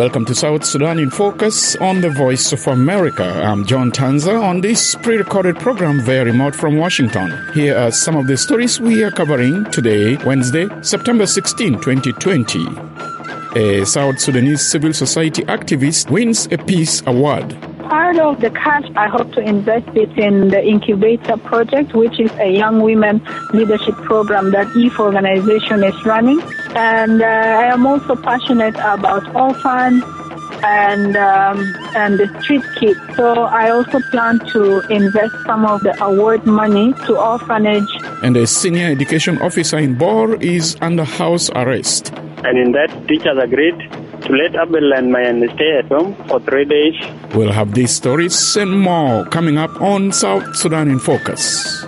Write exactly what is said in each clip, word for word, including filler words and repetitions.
Welcome to South Sudan in Focus on the Voice of America. I'm John Tanza on this pre-recorded program via remote from Washington. Here are some of the stories we are covering today, Wednesday, September sixteenth, twenty twenty. A South Sudanese civil society activist wins a peace award. Part of the cash, I hope to invest it in the Incubator Project, which is a young women leadership program that E F organization is running. And uh, I am also passionate about orphans and um, and the street kids. So I also plan to invest some of the award money to orphanage. And a senior education officer in Bor is under house arrest. And in that, teachers agreed to let Abel and Mayan stay at home for three days. We'll have these stories and more coming up on South Sudan in Focus.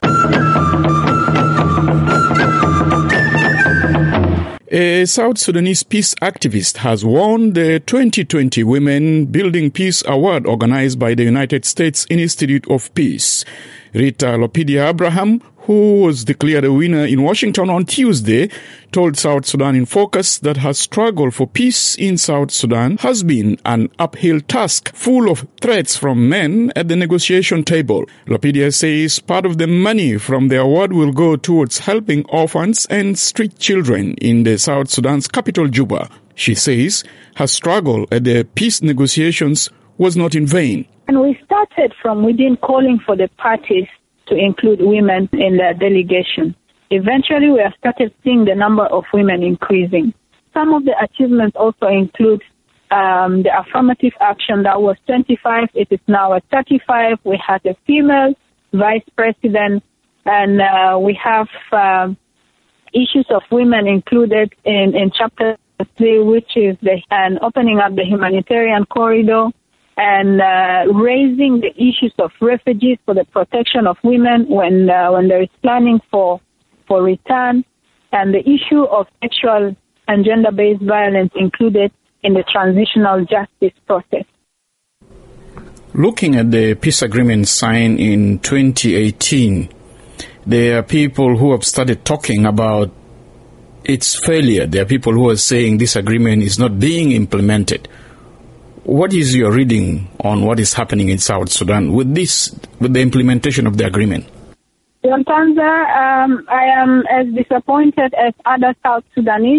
A South Sudanese peace activist has won the twenty twenty Women Building Peace Award organized by the United States Institute of Peace. Rita Lopidia Abraham, who was declared a winner in Washington on Tuesday, told South Sudan in Focus that her struggle for peace in South Sudan has been an uphill task full of threats from men at the negotiation table. Lopidia says part of the money from the award will go towards helping orphans and street children in the South Sudan's capital, Juba. She says her struggle at the peace negotiations was not in vain. And we started from within calling for the parties to include women in the delegation. Eventually, we have started seeing the number of women increasing. Some of the achievements also include um, the affirmative action that was twenty-five. It is now at thirty-five. We had a female vice president, and uh, we have uh, issues of women included in, in chapter three, which is the and opening up the humanitarian corridor, and uh, raising the issues of refugees for the protection of women when uh, when there is planning for for return, and the issue of sexual and gender-based violence included in the transitional justice process. Looking at the peace agreement signed in twenty eighteen, there are people who have started talking about its failure. There are people who are saying this agreement is not being implemented. What is your reading on what is happening in South Sudan with this, with the implementation of the agreement? John Tanza, um, I am as disappointed as other South Sudanese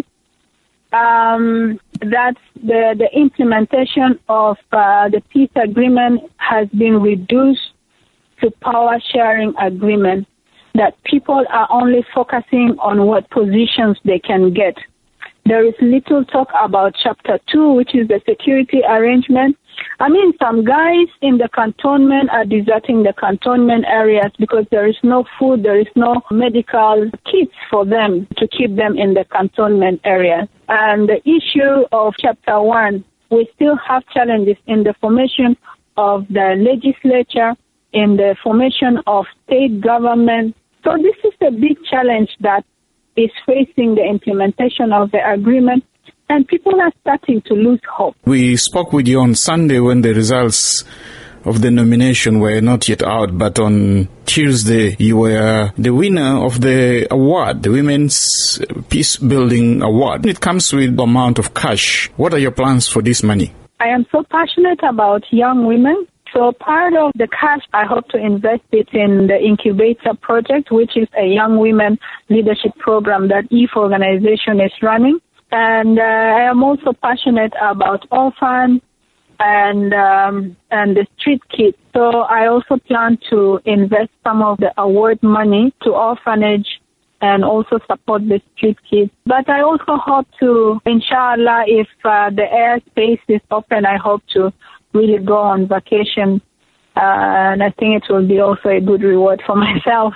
um, that the, the implementation of uh, the peace agreement has been reduced to power sharing agreement, that people are only focusing on what positions they can get. There is little talk about Chapter two, which is the security arrangement. I mean, some guys in the cantonment are deserting the cantonment areas because there is no food, there is no medical kits for them to keep them in the cantonment areas. And the issue of Chapter one, we still have challenges in the formation of the legislature, in the formation of state government. So this is a big challenge that is facing the implementation of the agreement, and people are starting to lose hope. We spoke with you on Sunday when the results of the nomination were not yet out, but on Tuesday you were the winner of the award, the Women's Peace Building Award. It comes with the amount of cash. What are your plans for this money? I am so passionate about young women. So part of the cash, I hope to invest it in the Incubator Project, which is a young women leadership program that E F organization is running. And uh, I am also passionate about orphans and um, and the street kids. So I also plan to invest some of the award money to orphanage and also support the street kids. But I also hope to, inshallah, if uh, the airspace is open, I hope to really go on vacation, uh, and I think it will be also a good reward for myself.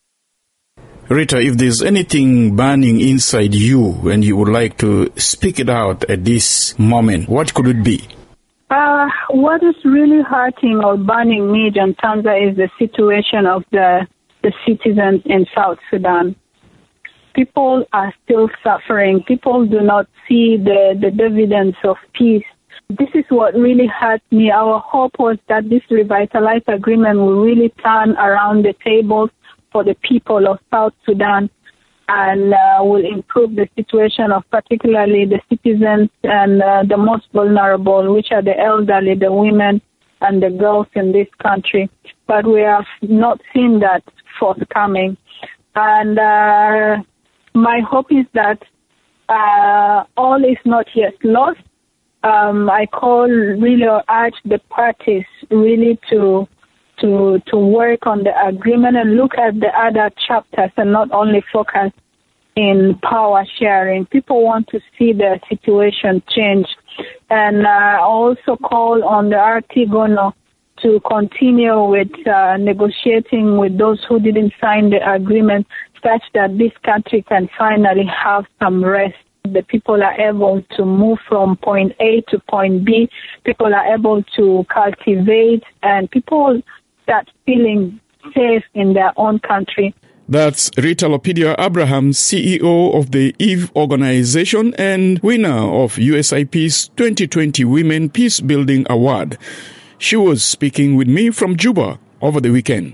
Rita, if there's anything burning inside you and you would like to speak it out at this moment, what could it be? Uh, what is really hurting or burning me, John Tanza, is the situation of the, the citizens in South Sudan. People are still suffering. People do not see the, the dividends of peace. This is what really hurt me. Our hope was that this revitalized agreement will really turn around the tables for the people of South Sudan. and uh, will improve the situation of particularly the citizens and uh, the most vulnerable, which are the elderly, the women, and the girls in this country. But we have not seen that forthcoming. And uh, my hope is that uh, all is not yet lost. Um, I call, really urge the parties really to to to work on the agreement and look at the other chapters and not only focus in power sharing. People want to see the situation change. And uh, also call on the R T Gono to continue with uh, negotiating with those who didn't sign the agreement such that this country can finally have some rest. The people are able to move from point A to point B. People are able to cultivate, and people start feeling safe in their own country. That's Rita Lopidia Abraham, C E O of the Eve Organization and winner of U S I P's twenty twenty Women Peace Building Award. She was speaking with me from Juba over the weekend.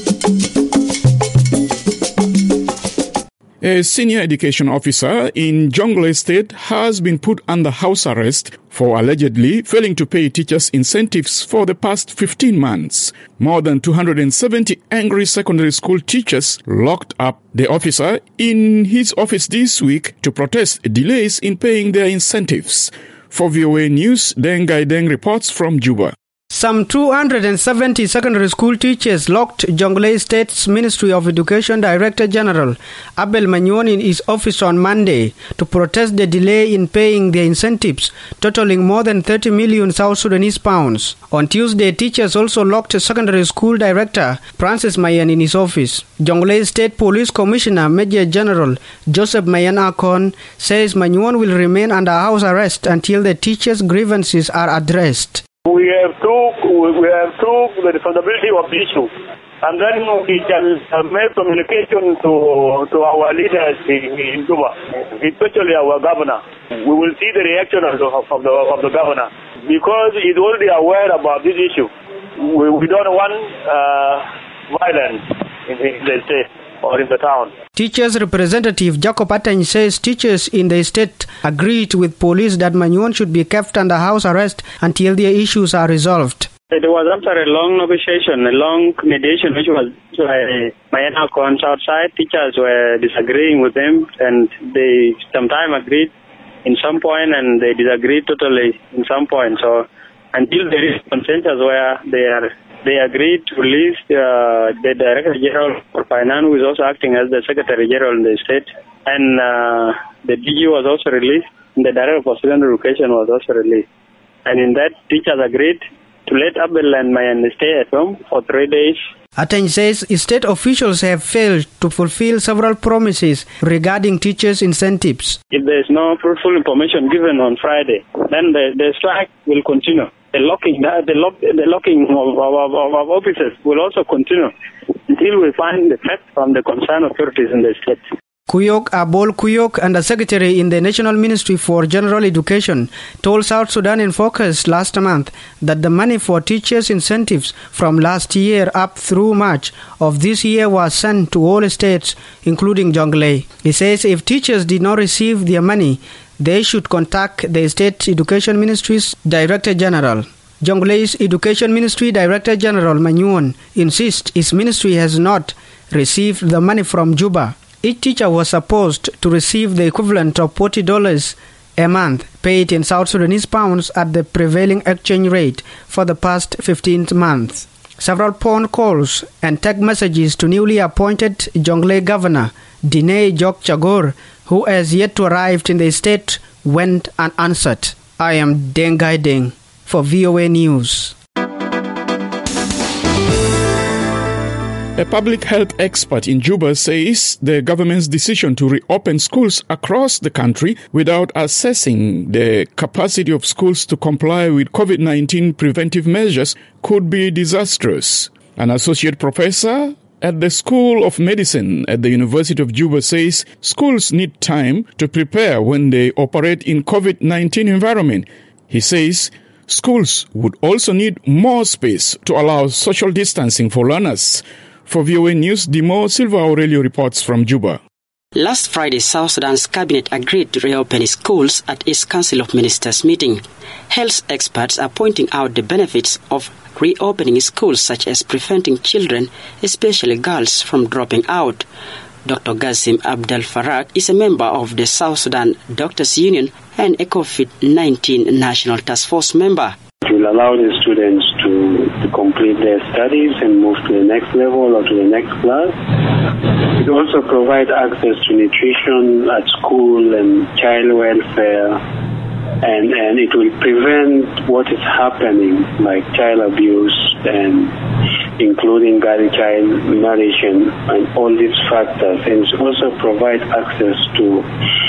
A senior education officer in Jonglei State has been put under house arrest for allegedly failing to pay teachers incentives for the past fifteen months. More than two hundred seventy angry secondary school teachers locked up the officer in his office this week to protest delays in paying their incentives. For V O A News, Deng Gai Deng reports from Juba. Some two hundred seventy secondary school teachers locked Jonglei State's Ministry of Education Director General Abel Manyuan in his office on Monday to protest the delay in paying their incentives, totaling more than thirty million South Sudanese pounds. On Tuesday, teachers also locked Secondary School Director Francis Mayan in his office. Jonglei State Police Commissioner Major General Joseph Mayan Akon says Manyuan will remain under house arrest until the teachers' grievances are addressed. We have took we have took the responsibility of the issue, and then we can make communication to to our leaders in, in Juba, especially our governor. We will see the reaction of the of the, of the governor because he's already aware about this issue. We, we don't want uh, violence in, in the state or in the town. Teachers representative Jacob Atany says teachers in the state agreed with police that Manyuan should be kept under house arrest until their issues are resolved. It was after a long negotiation, a long mediation, which was by Mayan Akon's outside. Teachers were disagreeing with them, and they sometimes agreed in some point, and they disagreed totally in some point. So until there is consensus where they are They agreed to release uh, the Director General for Finance, who is also acting as the Secretary General in the state, and uh, the D G was also released, and the Director for Secondary Education was also released. And in that, teachers agreed to let Abel and Mayan stay at home for three days. Atany says state officials have failed to fulfill several promises regarding teachers' incentives. If there is no fruitful information given on Friday, then the, the strike will continue. The locking, the, lock, the locking of, of, of, of officers will also continue until we find the facts from the concerned authorities in the state. Kuyok Abol Kuyok, Undersecretary in the National Ministry for General Education, told South Sudan in Focus last month that the money for teachers' incentives from last year up through March of this year was sent to all states, including Jonglei. He says if teachers did not receive their money, they should contact the State Education Ministry's Director General. Jonglei's Education Ministry Director General Manyuan insists his ministry has not received the money from Juba. Each teacher was supposed to receive the equivalent of forty dollars a month, paid in South Sudanese pounds at the prevailing exchange rate for the past fifteen months. Several phone calls and text messages to newly appointed Jonglei Governor Dinei Jok Chagor, who has yet to arrive in the state, went unanswered. I am Deng Gai Deng for V O A News. A public health expert in Juba says the government's decision to reopen schools across the country without assessing the capacity of schools to comply with COVID nineteen preventive measures could be disastrous. An associate professor at the School of Medicine at the University of Juba says schools need time to prepare when they operate in COVID nineteen environment. He says schools would also need more space to allow social distancing for learners. For V O A News, Dimo Silva Aurelio reports from Juba. Last Friday, South Sudan's cabinet agreed to reopen schools at its Council of Ministers meeting. Health experts are pointing out the benefits of reopening schools, such as preventing children, especially girls, from dropping out. Doctor Gazim Abdel Farak is a member of the South Sudan Doctors Union and a COVID nineteen National Task Force member. It will allow the students to, to complete their studies and move to the next level or to the next class. It also provides access to nutrition at school and child welfare, and, and it will prevent what is happening, like child abuse and including early child marriage and, and all these factors. And it also provides access to,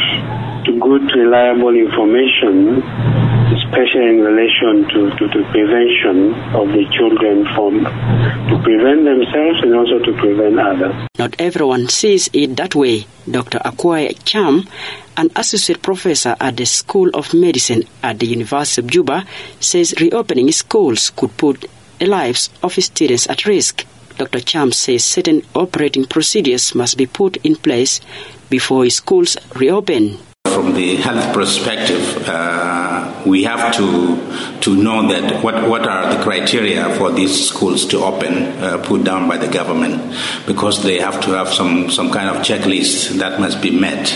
to good, reliable information, especially in relation to, to, to prevention of the children from, to prevent themselves and also to prevent others. Not everyone sees it that way. Doctor Akwai Cham, an associate professor at the School of Medicine at the University of Juba, says reopening schools could put the lives of students at risk. Doctor Cham says certain operating procedures must be put in place before schools reopen. From the health perspective, uh, we have to to know that what, what are the criteria for these schools to open, uh, put down by the government, because they have to have some, some kind of checklist that must be met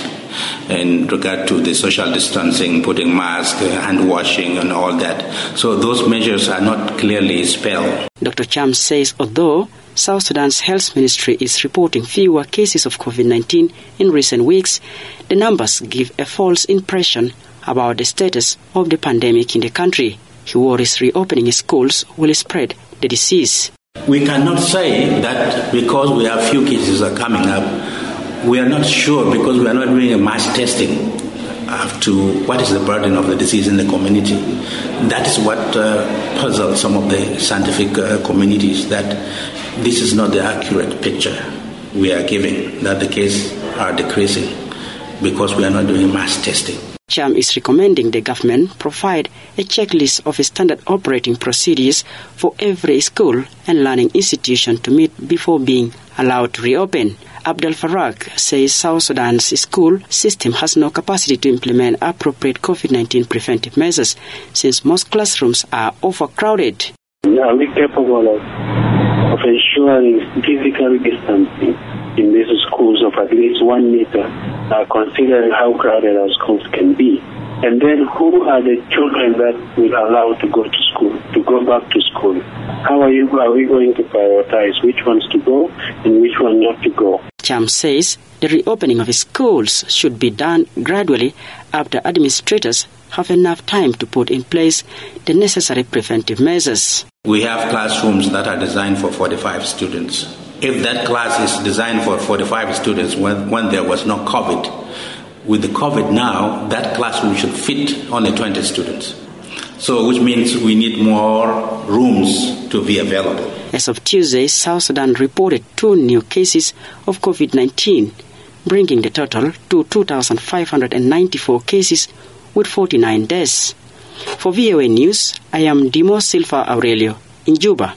in regard to the social distancing, putting masks, hand washing and all that. So those measures are not clearly spelled. Doctor Cham says although South Sudan's health ministry is reporting fewer cases of COVID nineteen in recent weeks, the numbers give a false impression about the status of the pandemic in the country. He worries reopening schools will spread the disease. We cannot say that because we have few cases are coming up, we are not sure because we are not doing a mass testing as to what is the burden of the disease in the community. That is what uh, puzzles some of the scientific uh, communities, that this is not the accurate picture we are giving, that the cases are decreasing because we are not doing mass testing. Cham is recommending the government provide a checklist of standard operating procedures for every school and learning institution to meet before being allowed to reopen. Abdel Farak says South Sudan's school system has no capacity to implement appropriate COVID nineteen preventive measures since most classrooms are overcrowded. Are we capable of, of ensuring physical distancing in these schools of at least one meter, uh, considering how crowded our schools can be? And then who are the children that will allow to go to school, to go back to school? How are you? Are we going to prioritize which ones to go and which one not to go? Cham says the reopening of schools should be done gradually after administrators have enough time to put in place the necessary preventive measures. We have classrooms that are designed for forty-five students. If that class is designed for forty-five students when, when there was no COVID, with the COVID now, that classroom should fit only twenty students. So which means we need more rooms to be available. As of Tuesday, South Sudan reported two new cases of COVID nineteen, bringing the total to two thousand five hundred ninety-four cases with forty-nine deaths. For V O A News, I am Dimo Silva Aurelio in Juba.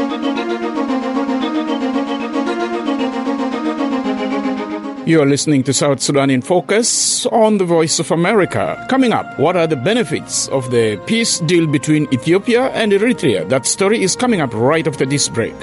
You're listening to South Sudan in Focus on the Voice of America. Coming up, what are the benefits of the peace deal between Ethiopia and Eritrea? That story is coming up right after this break.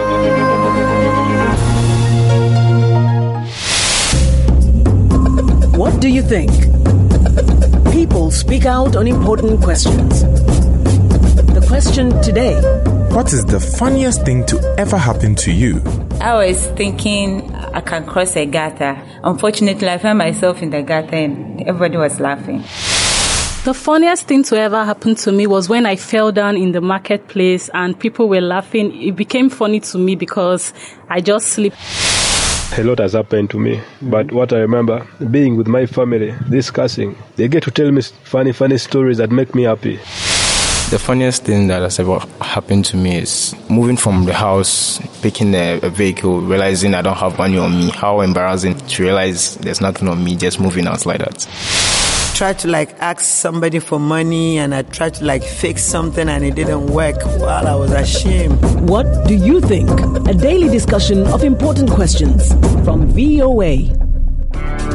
What do you think? People speak out on important questions. The question today: what is the funniest thing to ever happen to you? I was thinking I can cross a gutter. Unfortunately, I found myself in the gutter and everybody was laughing. The funniest thing to ever happen to me was when I fell down in the marketplace and people were laughing. It became funny to me because I just slipped. A lot has happened to me, but what I remember, being with my family, discussing, they get to tell me funny, funny stories that make me happy. The funniest thing that has ever happened to me is moving from the house, picking a, a vehicle, realizing I don't have money on me. How embarrassing to realize there's nothing on me, just moving out like that. Tried to like ask somebody for money and I tried to like fix something and it didn't work. Well, I was ashamed. What do you think? A daily discussion of important questions from V O A.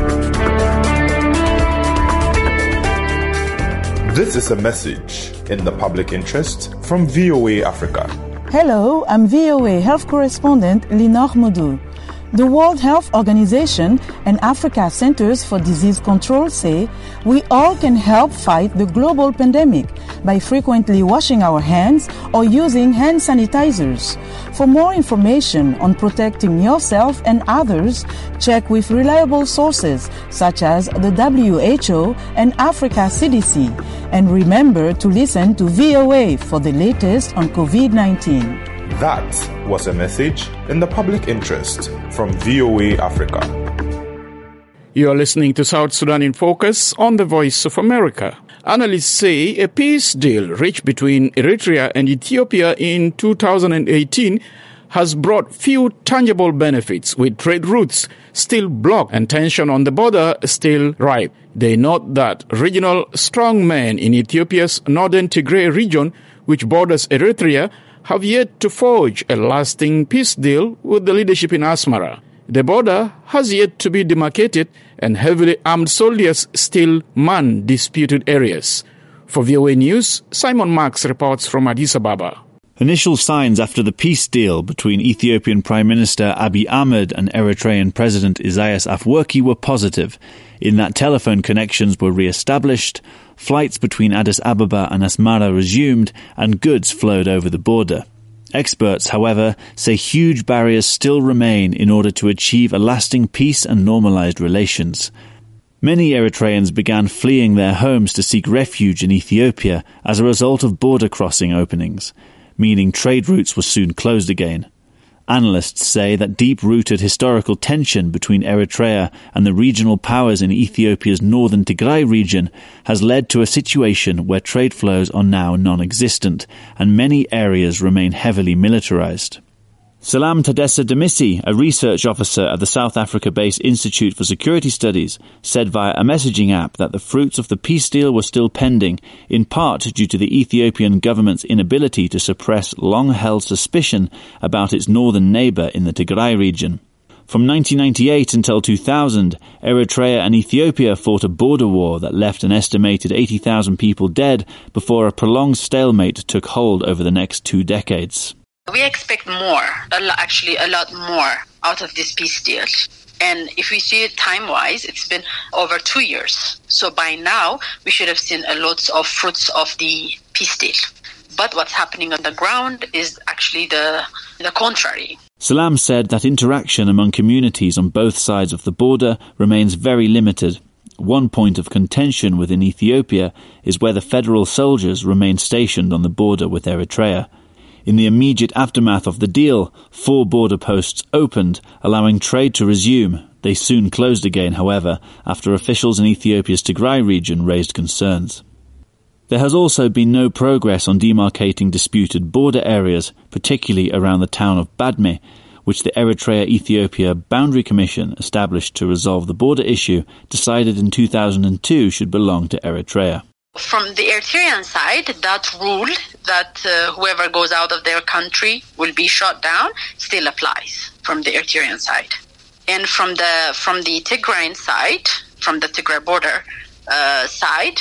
This is a message in the public interest from V O A Africa. Hello, I'm V O A Health Correspondent Linor Modou. The World Health Organization and Africa Centers for Disease Control say we all can help fight the global pandemic by frequently washing our hands or using hand sanitizers. For more information on protecting yourself and others, check with reliable sources such as the W H O and Africa C D C. And remember to listen to V O A for the latest on COVID nineteen. That was a message in the public interest from V O A Africa. You're listening to South Sudan in Focus on the Voice of America. Analysts say a peace deal reached between Eritrea and Ethiopia in two thousand eighteen has brought few tangible benefits, with trade routes still blocked and tension on the border still ripe. They note that regional strongmen in Ethiopia's northern Tigray region, which borders Eritrea, have yet to forge a lasting peace deal with the leadership in Asmara. The border has yet to be demarcated, and heavily armed soldiers still man disputed areas. For V O A News, Simon Marks reports from Addis Ababa. Initial signs after the peace deal between Ethiopian Prime Minister Abiy Ahmed and Eritrean President Isaias Afwerki were positive, in that telephone connections were re-established, flights between Addis Ababa and Asmara resumed, and goods flowed over the border. Experts, however, say huge barriers still remain in order to achieve a lasting peace and normalized relations. Many Eritreans began fleeing their homes to seek refuge in Ethiopia as a result of border crossing openings, meaning trade routes were soon closed again. Analysts say that deep-rooted historical tension between Eritrea and the regional powers in Ethiopia's northern Tigray region has led to a situation where trade flows are now non-existent, and many areas remain heavily militarized. Salam Tadessa Demisi, a research officer at the South Africa-based Institute for Security Studies, said via a messaging app that the fruits of the peace deal were still pending, in part due to the Ethiopian government's inability to suppress long-held suspicion about its northern neighbour in the Tigray region. From nineteen ninety-eight until two thousand, Eritrea and Ethiopia fought a border war that left an estimated eighty thousand people dead before a prolonged stalemate took hold over the next two decades. We expect more, a lo- actually a lot more out of this peace deal. And if we see it time-wise, it's been over two years. So by now, we should have seen a lot of fruits of the peace deal. But what's happening on the ground is actually the, the contrary. Salam said that interaction among communities on both sides of the border remains very limited. One point of contention within Ethiopia is where the federal soldiers remain stationed on the border with Eritrea. In the immediate aftermath of the deal, four border posts opened, allowing trade to resume. They soon closed again, however, after officials in Ethiopia's Tigray region raised concerns. There has also been no progress on demarcating disputed border areas, particularly around the town of Badme, which the Eritrea-Ethiopia Boundary Commission, established to resolve the border issue, decided in two thousand two should belong to Eritrea. From the Eritrean side, that rule that uh, whoever goes out of their country will be shot down still applies from the Eritrean side. And from the from the Tigrayan side, from the Tigray border uh, side,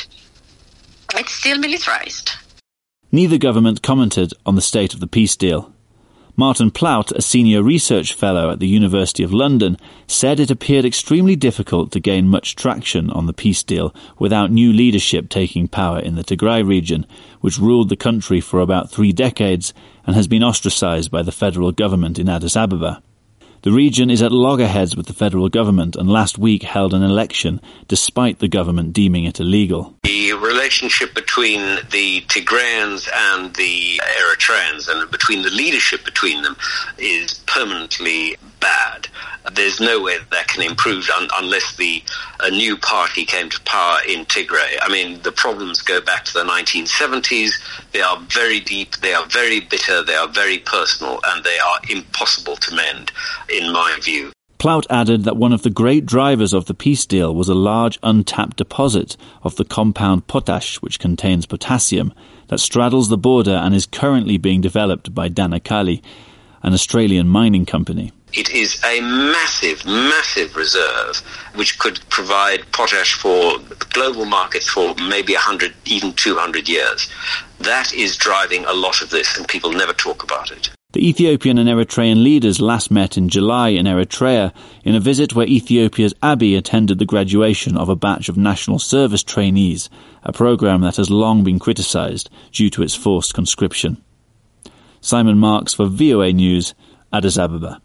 it's still militarized. Neither government commented on the state of the peace deal. Martin Plaut, a senior research fellow at the University of London, said it appeared extremely difficult to gain much traction on the peace deal without new leadership taking power in the Tigray region, which ruled the country for about three decades and has been ostracized by the federal government in Addis Ababa. The region is at loggerheads with the federal government and last week held an election, despite the government deeming it illegal. The relationship between the Tigrayans and the Eritreans, and between the leadership between them, is permanently bad. There's no way that can improve un- unless the a new party came to power in Tigray. I mean, the problems go back to the nineteen seventies. They are very deep, they are very bitter, they are very personal, and they are impossible to mend, in my view. Plaut added that one of the great drivers of the peace deal was a large untapped deposit of the compound potash, which contains potassium, that straddles the border and is currently being developed by Danakali, an Australian mining company. It is a massive, massive reserve which could provide potash for global markets for maybe one hundred, even two hundred years. That is driving a lot of this, and people never talk about it. The Ethiopian and Eritrean leaders last met in July in Eritrea in a visit where Ethiopia's Abiy attended the graduation of a batch of national service trainees, a programme that has long been criticised due to its forced conscription. Simon Marks for V O A News, Addis Ababa.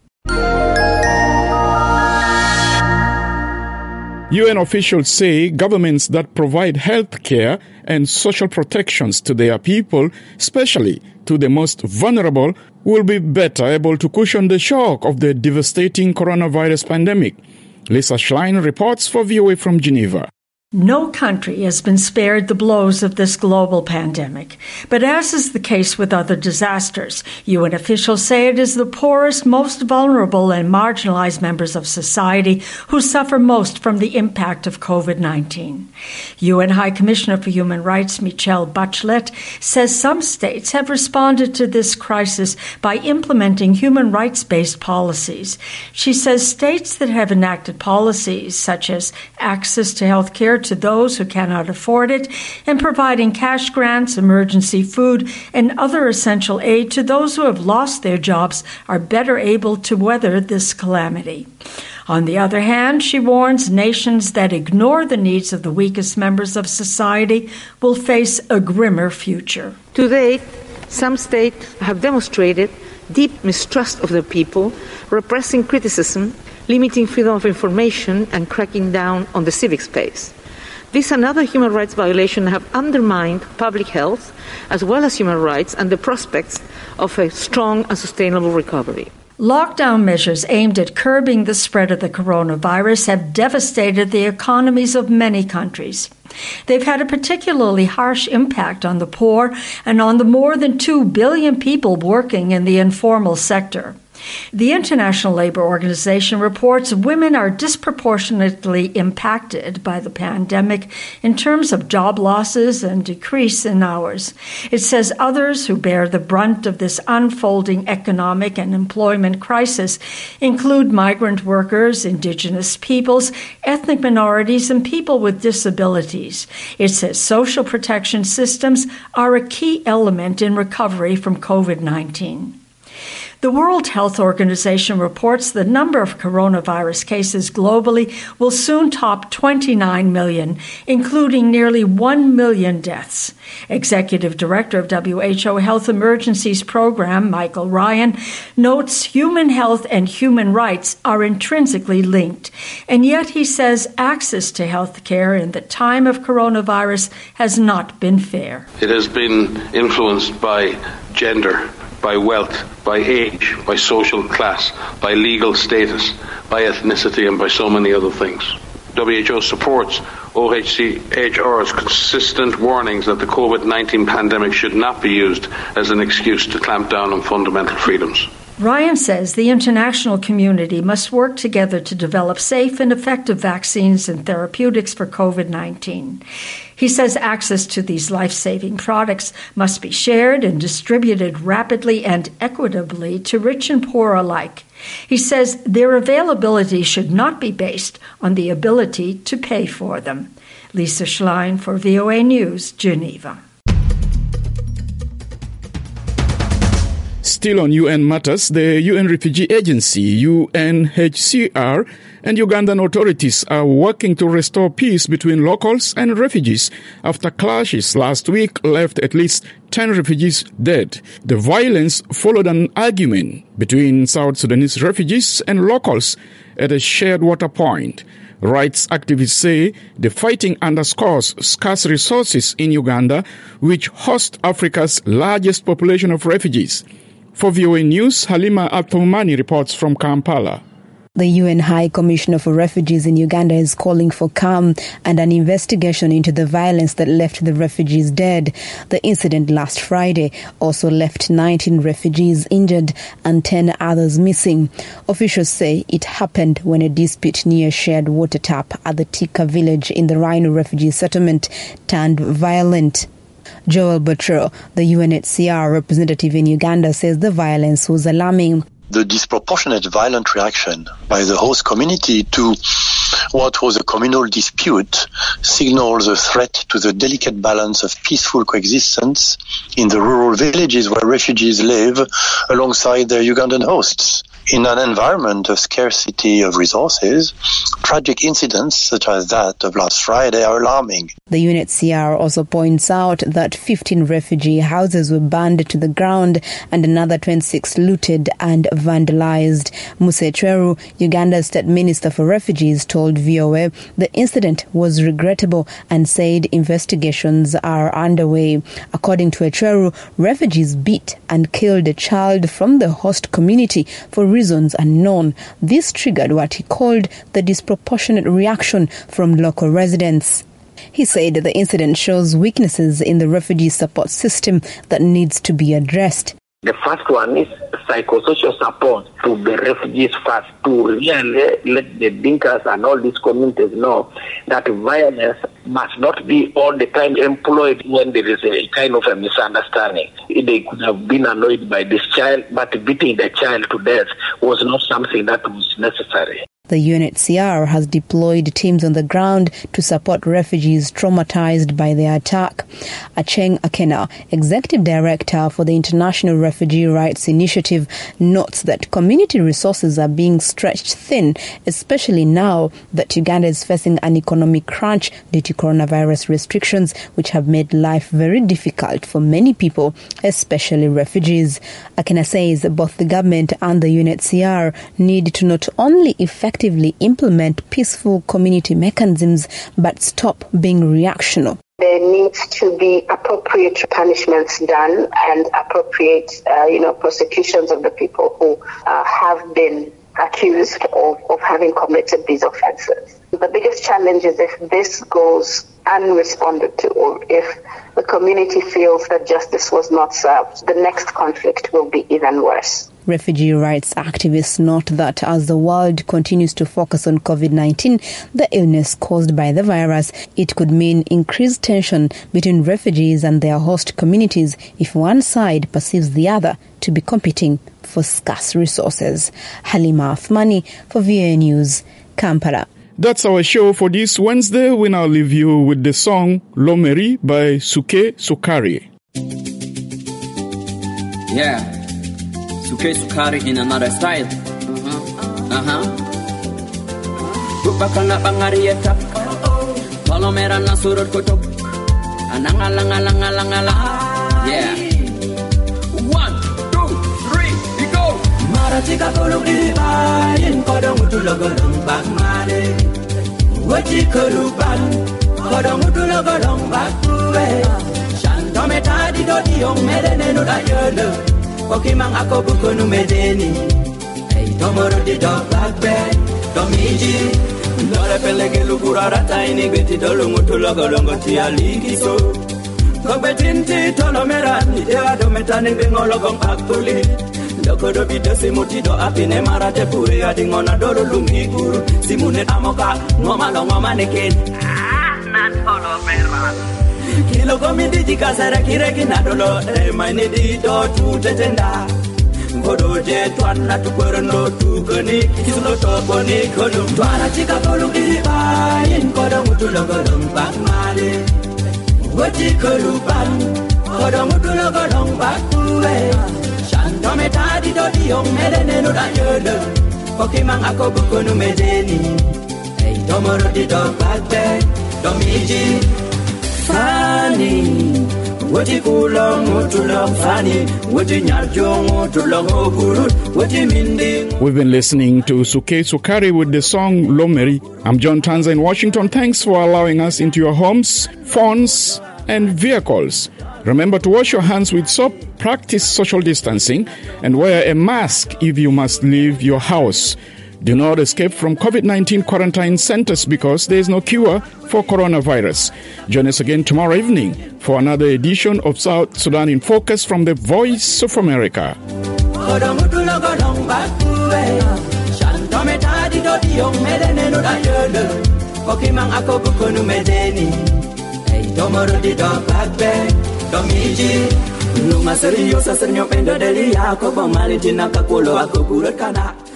U N officials say governments that provide health care and social protections to their people, especially to the most vulnerable, will be better able to cushion the shock of the devastating coronavirus pandemic. Lisa Schlein reports for V O A from Geneva. No country has been spared the blows of this global pandemic. But as is the case with other disasters, U N officials say it is the poorest, most vulnerable and marginalized members of society who suffer most from the impact of COVID nineteen. U N High Commissioner for Human Rights Michelle Bachelet says some states have responded to this crisis by implementing human rights-based policies. She says states that have enacted policies such as access to health care to those who cannot afford it, and providing cash grants, emergency food, and other essential aid to those who have lost their jobs are better able to weather this calamity. On the other hand, she warns nations that ignore the needs of the weakest members of society will face a grimmer future. To date, some states have demonstrated deep mistrust of their people, repressing criticism, limiting freedom of information, and cracking down on the civic space. This and other human rights violations have undermined public health, as well as human rights and the prospects of a strong and sustainable recovery. Lockdown measures aimed at curbing the spread of the coronavirus have devastated the economies of many countries. They've had a particularly harsh impact on the poor and on the more than two billion people working in the informal sector. The International Labour Organization reports women are disproportionately impacted by the pandemic in terms of job losses and decrease in hours. It says others who bear the brunt of this unfolding economic and employment crisis include migrant workers, indigenous peoples, ethnic minorities, and people with disabilities. It says social protection systems are a key element in recovery from COVID nineteen. The World Health Organization reports the number of coronavirus cases globally will soon top twenty-nine million, including nearly one million deaths. Executive Director of W H O Health Emergencies Program, Michael Ryan, notes human health and human rights are intrinsically linked, and yet he says access to health care in the time of coronavirus has not been fair. It has been influenced by gender, by wealth, by age, by social class, by legal status, by ethnicity, and by so many other things. W H O supports O H C H R's consistent warnings that the COVID nineteen pandemic should not be used as an excuse to clamp down on fundamental freedoms. Ryan says the international community must work together to develop safe and effective vaccines and therapeutics for COVID nineteen. He says access to these life-saving products must be shared and distributed rapidly and equitably to rich and poor alike. He says their availability should not be based on the ability to pay for them. Lisa Schlein for V O A News, Geneva. Still on U N matters, the U N Refugee Agency, U N H C R, and Ugandan authorities are working to restore peace between locals and refugees after clashes last week left at least ten refugees dead. The violence followed an argument between South Sudanese refugees and locals at a shared water point. Rights activists say the fighting underscores scarce resources in Uganda, which hosts Africa's largest population of refugees. For V O A News, Halima Athumani reports from Kampala. The U N High Commissioner for Refugees in Uganda is calling for calm and an investigation into the violence that left the refugees dead. The incident last Friday also left nineteen refugees injured and ten others missing. Officials say it happened when a dispute near a shared water tap at the Tika village in the Rhino refugee settlement turned violent. Joel Butro, the U N H C R representative in Uganda, says the violence was alarming. the disproportionate violent reaction by the host community to what was a communal dispute signals a threat to the delicate balance of peaceful coexistence in the rural villages where refugees live alongside their Ugandan hosts. In an environment of scarcity of resources, tragic incidents such as that of last Friday are alarming. The U N H C R also points out that fifteen refugee houses were burned to the ground and another twenty-six looted and vandalized. Musa Echweru, Uganda's State Minister for Refugees, told V O A the incident was regrettable and said investigations are underway. According to Echweru, refugees beat and killed a child from the host community for reasons unknown. This triggered what he called the disproportionate reaction from local residents. He said the incident shows weaknesses in the refugee support system that needs to be addressed. The first one is psychosocial support to the refugees first, to really let the Dinkas and all these communities know that violence must not be all the time employed when there is a kind of a misunderstanding. They could have been annoyed by this child, but beating the child to death was not something that was necessary. The U N H C R has deployed teams on the ground to support refugees traumatized by the attack. Acheng Akena, Executive Director for the International Refugee Rights Initiative, notes that community resources are being stretched thin, especially now that Uganda is facing an economic crunch due to coronavirus restrictions, which have made life very difficult for many people, especially refugees. Akena says both the government and the U N H C R need to not only effectively implement peaceful community mechanisms but stop being reactional. There needs to be appropriate punishments done and appropriate, uh, you know, prosecutions of the people who uh, have been accused of, of having committed these offenses. The biggest challenge is if this goes unresponded to, or if the community feels that justice was not served, the next conflict will be even worse. Refugee rights activists note that as the world continues to focus on COVID nineteen, the illness caused by the virus, it could mean increased tension between refugees and their host communities if one side perceives the other to be competing for scarce resources. Halima Athmani for V O A News, Kampala. That's our show for this Wednesday. We now leave you with the song Lomeri by Suke Sukari. Yeah. Suke Sukari in another style. Uh-huh. Uh-huh. Bukakana pangarieta. Palomera na surut kotok. Anangalangalangalangala. Yeah. One, two, three, we go. Maratika kolukiriba. Yin kodong bak mare. Wati koruban. Kodong bak kue. Shantometa di do di yong medene no da yolo. Pokimang ako buko numedeni. Hey, tomorrow di dog back bed. Domiji. Lore pelege lugura rata ini beti dolungu tulogo longo tia ligi so. Kobetinti tono merani. Dea do metani bingologong akuli. Loko do bido simuti do apine marate pure adingona dolo lumiguru. Simune amoka ngoma lo ngoma neken. Ah, nan tolo merani. Kilo komidi jikasara kireki nadolo e mainidi do tu tetenda ngodo je twana tukwero tu koni kisulo to boni kono twana chika kolu kiriba in kodo mutulo godong bak male wati koruban kodo mutulo godong bak kue shantome tadi do diong medene no da yodo pokimang ako bukonu medeni hey tomorrow di do bak bed domiji Funny, what you cool on to long funny, what you not young to long good, what you mean? We've been listening to Suke Sukari with the song Lomeri. I'm John Tanza in Washington. Thanks for allowing us into your homes, phones, and vehicles. Remember to wash your hands with soap, practice social distancing, and wear a mask if you must leave your house. Do not escape from COVID nineteen quarantine centers because there is no cure for coronavirus. Join us again tomorrow evening for another edition of South Sudan in Focus from the Voice of America. Numa seriosa sernyo pendo delia ko bong malitina kakulo ako kurut kana.